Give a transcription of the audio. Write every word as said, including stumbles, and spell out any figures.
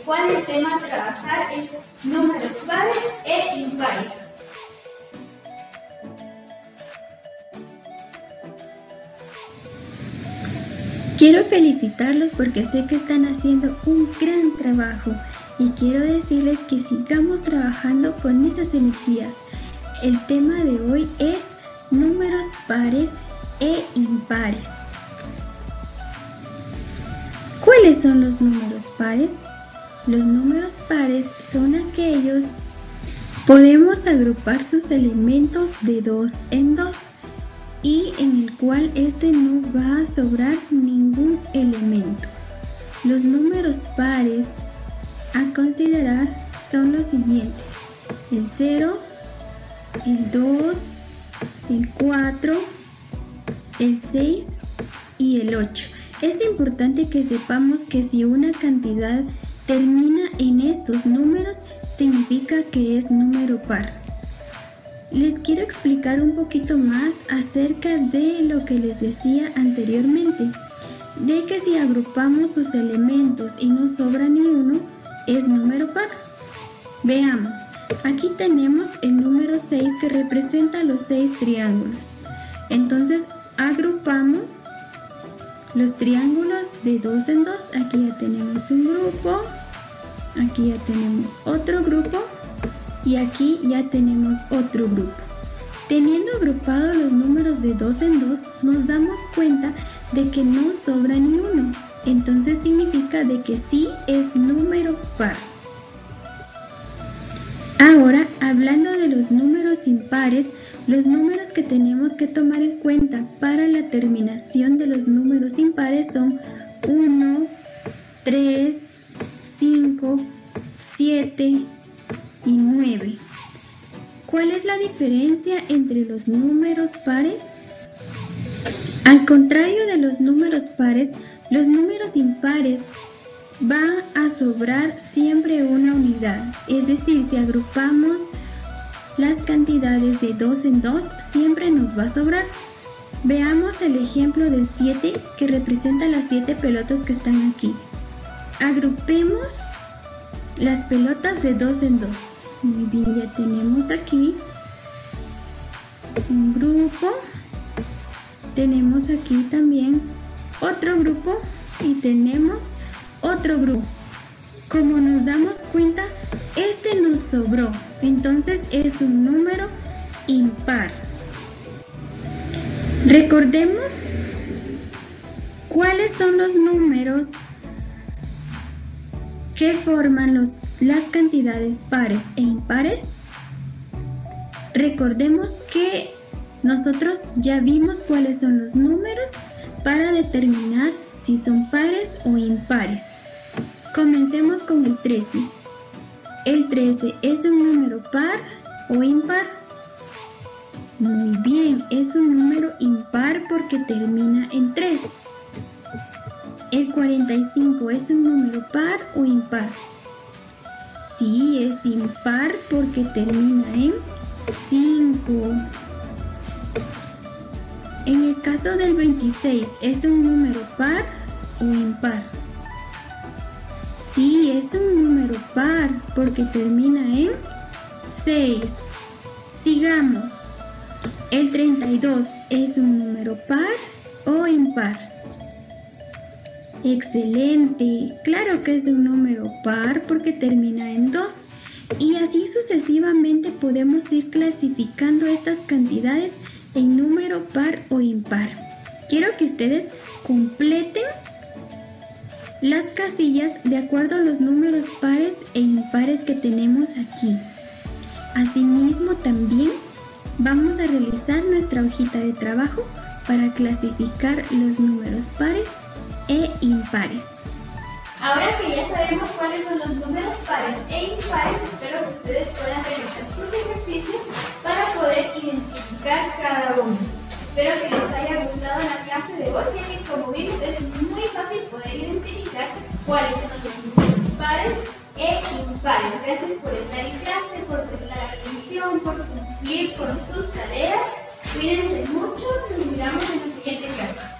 cual el tema a trabajar es números pares e impares. Quiero felicitarlos porque sé que están haciendo un gran trabajo y quiero decirles que sigamos trabajando con esas energías. El tema de hoy es números pares e impares. ¿Cuáles son los números pares? Los números pares son aquellos podemos agrupar sus elementos de dos en dos y en el cual este no va a sobrar ningún elemento. Los números pares a considerar son los siguientes: el cero, el dos, el cuatro, el seis y el ocho. Es importante que sepamos que si una cantidad termina en estos números, significa que es número par. Les quiero explicar un poquito más acerca de lo que les decía anteriormente, de que si agrupamos sus elementos y no sobra ni uno, es número par. Veamos, aquí tenemos el número seis que representa los seis triángulos. Entonces agrupamos los triángulos de dos en dos. Aquí ya tenemos un grupo, aquí ya tenemos otro grupo y aquí ya tenemos otro grupo. Teniendo agrupados los números de dos en dos, nos damos cuenta de que no sobra ni uno. Entonces significa de que sí es número par. Ahora, hablando de los números impares, los números que tenemos que tomar en cuenta para la terminación de los números impares son uno, tres, cinco, siete y nueve. ¿Cuál es la diferencia entre los números pares? Al contrario de los números pares, los números impares va a sobrar siempre una unidad. Es decir, si agrupamos las cantidades de dos en dos, siempre nos va a sobrar. Veamos el ejemplo del siete, que representa las siete pelotas que están aquí. Agrupemos las pelotas de dos en dos. Muy bien, ya tenemos aquí un grupo, tenemos aquí también otro grupo y tenemos otro grupo. Como nos damos cuenta, este nos sobró, entonces es un número impar. Recordemos cuáles son los números que forman los, las cantidades pares e impares. Recordemos que nosotros ya vimos cuáles son los números para determinar si son pares o impares. Comencemos con el trece. ¿El trece es un número par o impar? Muy bien, es un número impar porque termina en tres. ¿El cuarenta y cinco es un número par o impar? Sí, es impar porque termina en cinco. En el caso del veintiséis, ¿es un número par o impar? Sí, es un número par porque termina en seis. Sigamos. ¿El treinta y dos es un número par o impar? Excelente. Claro que es un número par porque termina en dos. Y así sucesivamente podemos ir clasificando estas cantidades en número par o impar. Quiero que ustedes completen las casillas de acuerdo a los números pares e impares que tenemos aquí. Asimismo, también vamos a realizar nuestra hojita de trabajo para clasificar los números pares e impares. Ahora que ya sabemos cuáles son los números pares e impares, espero que ustedes puedan realizar sus ejercicios para poder identificar cada uno. Espero que les haya gustado la clase de hoy, ya que como vimos es muy fácil poder identificar cuáles son los números pares e impares. Gracias por estar en clase, por prestar atención, por cumplir con sus tareas. Cuídense mucho, nos miramos en la siguiente clase.